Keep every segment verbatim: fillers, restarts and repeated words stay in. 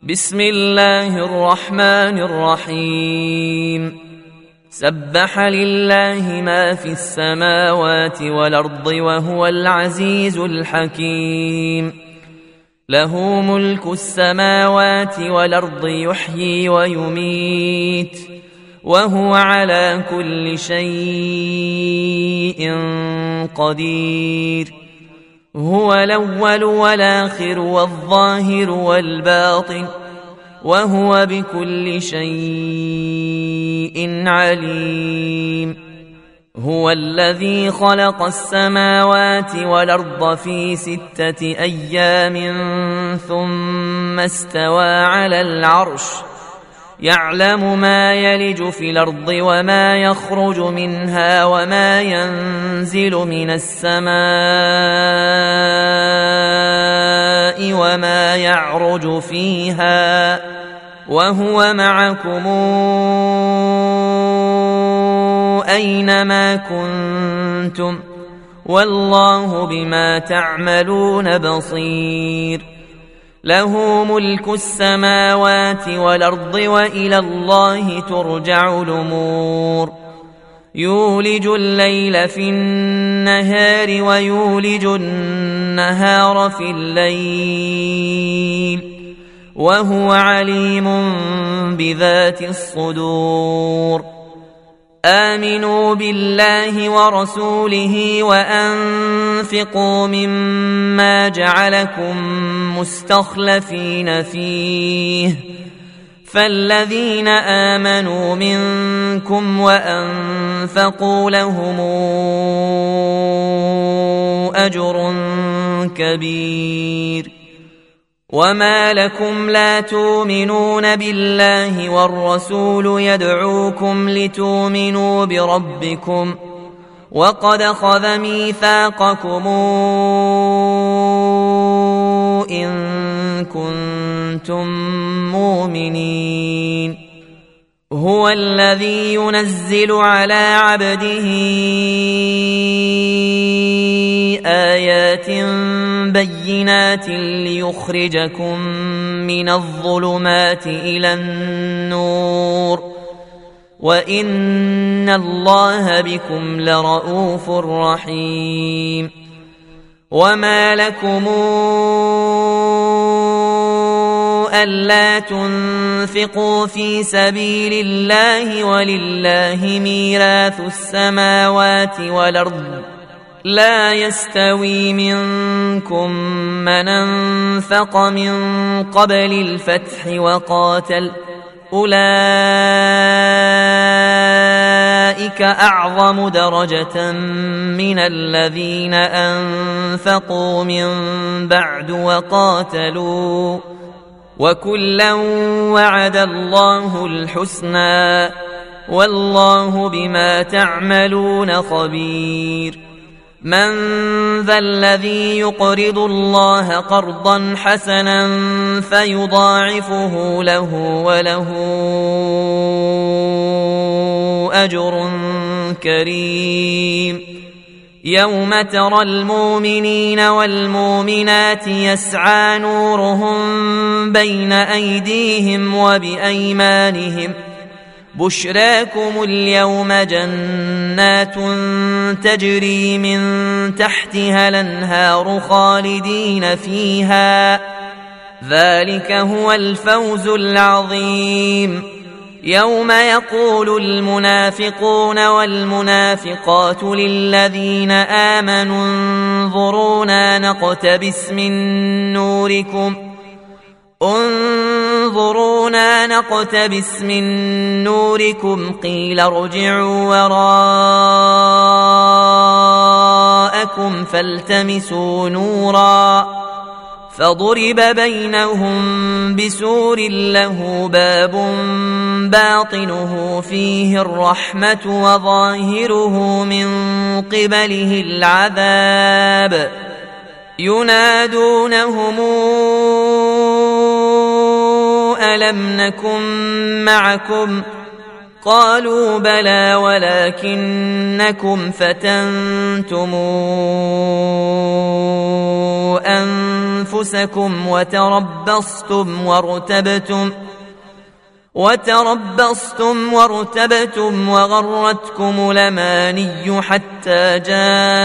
بسم الله الرحمن الرحيم سبح لله ما في السماوات والأرض وهو العزيز الحكيم له ملك السماوات والأرض يحيي ويميت وهو على كل شيء قدير هو الأول والآخر والظاهر والباطن وهو بكل شيء عليم هو الذي خلق السماوات والأرض في ستة أيام ثم استوى على العرش يعلم ما يلج في الأرض وما يخرج منها وما ينزل من السماء وما يعرج فيها وهو معكم أينما كنتم والله بما تعملون بصير له ملك السماوات والأرض وإلى الله ترجع الأمور يولج الليل في النهار ويولج النهار في الليل وهو عليم بذات الصدور آمنوا بالله ورسوله وأنفقوا مما جعلكم مستخلفين فيه فالذين آمنوا منكم وأنفقوا لهم أجر كبير وما لكم لا تؤمنون بالله والرسول يدعوكم لتؤمنوا بربكم وقد أخذ ميثاقكم إن كنتم مؤمنين هو الذي ينزل على عبده آيات بينات ليخرجكم من الظلمات إلى النور وإن الله بكم لرؤوف رحيم وما لكم ألا تنفقوا في سبيل الله ولله ميراث السماوات والأرض لا يستوي منكم من أنفق من قبل الفتح وقاتل أولئك أعظم درجة من الذين أنفقوا من بعد وقاتلوا وكلا وعد الله الحسنى والله بما تعملون خبير من ذا الذي يقرض الله قرضا حسنا فيضاعفه له وله أجر كريم يوم ترى المؤمنين والمؤمنات يسعى نورهم بين أيديهم وبأيمانهم بشراكم اليوم جنات تجري من تحتها الأنهار خالدين فيها ذلك هو الفوز العظيم يوم يقول المنافقون والمنافقات للذين آمنوا انظرونا نقتبس من نوركم انظرونا نقتبس من نوركم قيل ارجعوا وراءكم فالتمسوا نورا فضرب بينهم بسور له باب باطنه فيه الرحمة وظاهره من قبله العذاب ينادونهم ألم نكن معكم قالوا بلى ولكنكم فتنتم أنفسكم وتربصتم وارتبتم وتربصتم وارتبتم وغرتكم الأماني حتى جاء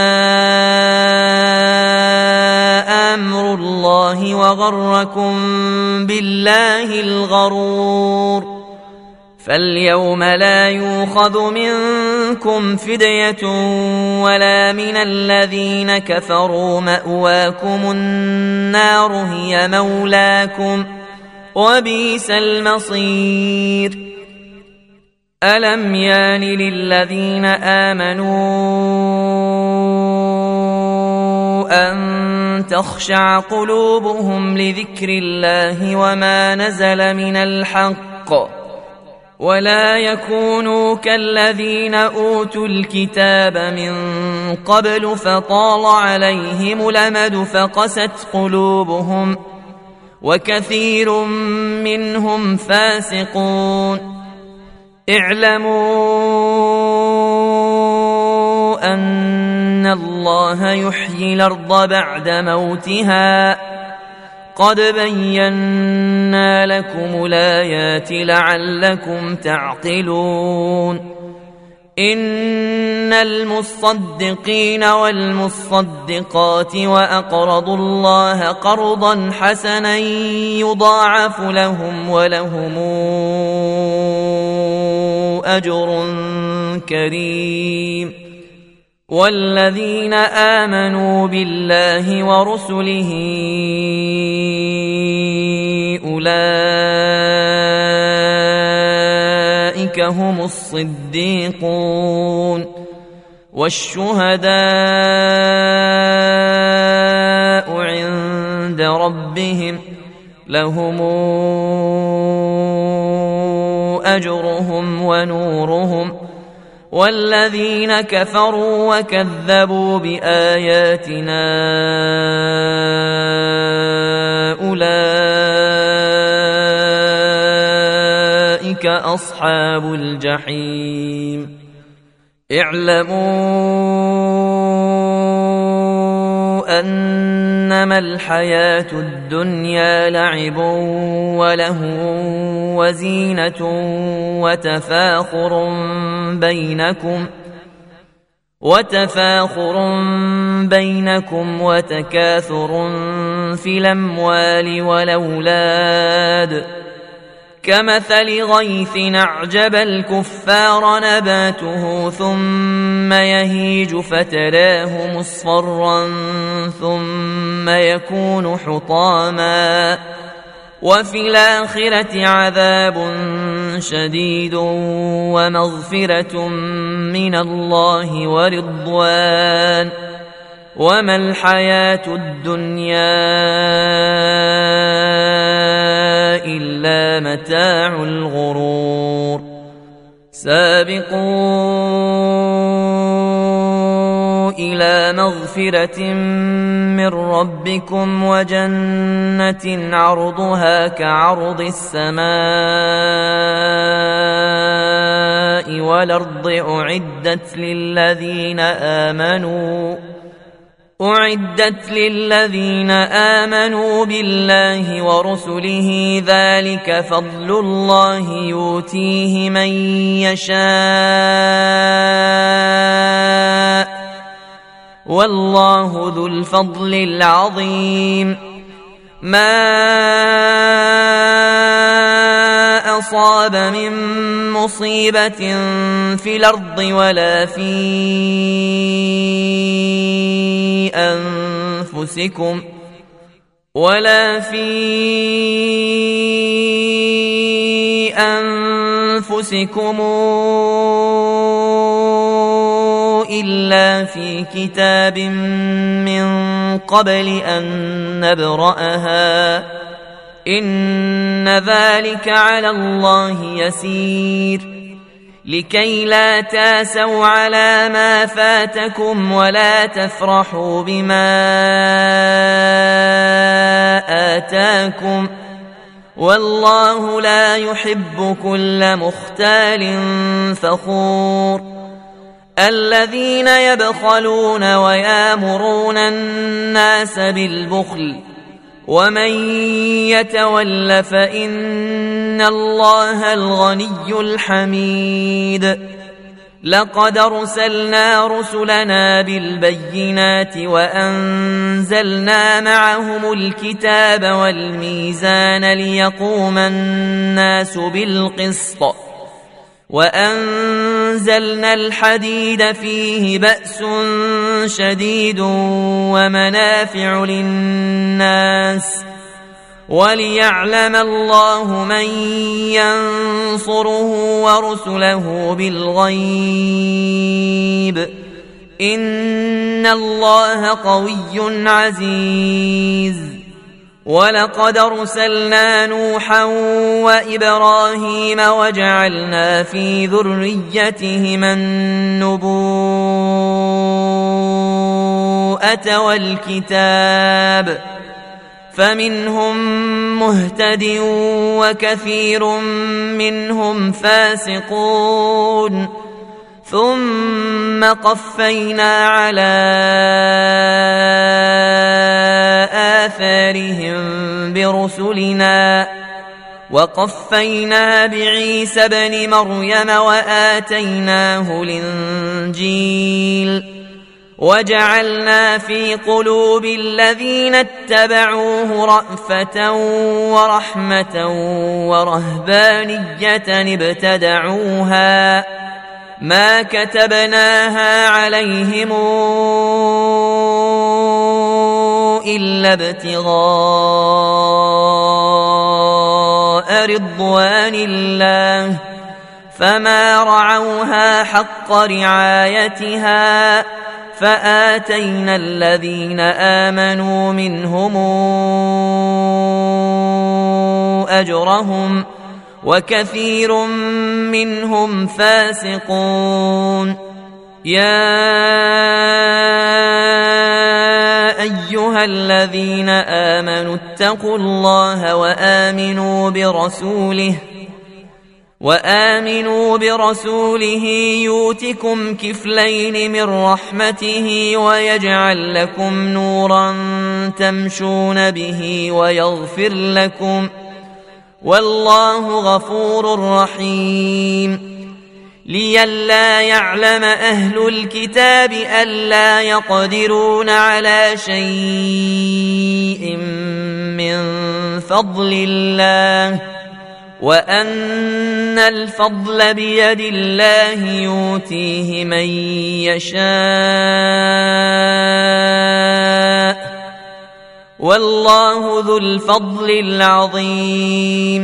أمر الله وغركم بالله الغرور. فاليوم لا يؤخذ منكم فدية ولا من الذين كفروا، مأواكم النار هي مولاكم وبئس المصير. ألم يان للذين آمنوا أن تخشع قلوبهم لذكر الله وما نزل من الحق ولا يكونوا كالذين أوتوا الكتاب من قبل فطال عليهم الأمد فقست قلوبهم وكثير منهم فاسقون. اعلموا أن الله يحيي الأرض بعد موتها قد بينا لكم الآيات لعلكم تعقلون. إن المصدقين والمصدقات وأقرضوا الله قرضا حسنا يضاعف لهم ولهم أجر كريم. والذين آمنوا بالله ورسله أولئك هم الصديقون والشهداء عند ربهم لهم أجرهم ونورهم. والذين كفروا وكذبوا بآياتنا أولئك أصحاب الجحيم. اعلموا أنما الحياة الدنيا لعب ولهو وزينة وتفاخر بينكم وتفاخر بينكم وتكاثر في الأموال والأولاد كمثل غيث أعجب الكفار نباته ثم يهيج فتراه مصفرا ثم يكون حطاما وفي الآخرة عذاب شديد ومغفرة من الله ورضوان وما الحياة الدنيا إلا متاع الغرور. سابقوا إلى مغفرة من ربكم وجنة عرضها كعرض السماء والأرض أعدت للذين آمنوا أعدت للذين آمنوا بالله ورسله ذلك فضل الله يؤتيه من يشاء والله ذو الفضل العظيم. ما أصاب من مصيبة في الأرض ولا في أنفسكم ولا في أنفسكم إلا في كتاب من قبل أن نبرأها إن ذلك على الله يسير. لكي لا تاسوا على ما فاتكم ولا تفرحوا بما آتاكم والله لا يحب كل مختال فخور الذين يبخلون ويامرون الناس بالبخل ومن يتول فإن الله الغني الحميد لقد أرسلنا رسلنا بالبينات وأنزلنا معهم الكتاب والميزان ليقوم الناس بالقسط وأنزلنا الحديد فيه بأس شديد ومنافع للناس وليعلم الله من ينصره ورسله بالغيب إن الله قوي عزيز ولقد أرسلنا نوحا وإبراهيم وجعلنا في ذريتهما النبوءة والكتاب فمنهم مهتد وكثير منهم فاسقون ثم قفينا على آثارهم برسلنا وقفينا بعيسى ابن مريم وآتيناه الإنجيل وجعلنا في قلوب الذين اتبعوه رأفة ورحمة ورهبانية ابتدعوها ما كتبناها عليهم إلا ابتغاء رضوان الله فما رعوها حق رعايتها فآتينا الذين آمنوا منهم أجرهم وكثير منهم فاسقون يا أيها الذين آمنوا اتقوا الله وآمنوا برسوله وآمنوا برسوله يؤتكم كفلين من رحمته ويجعل لكم نورا تمشون به ويغفر لكم والله غفور رحيم لئلا يعلم أهل الكتاب ألا يقدرون على شيء من فضل الله وأن الفضل بيد الله يؤتيه من يشاء والله ذو الفضل العظيم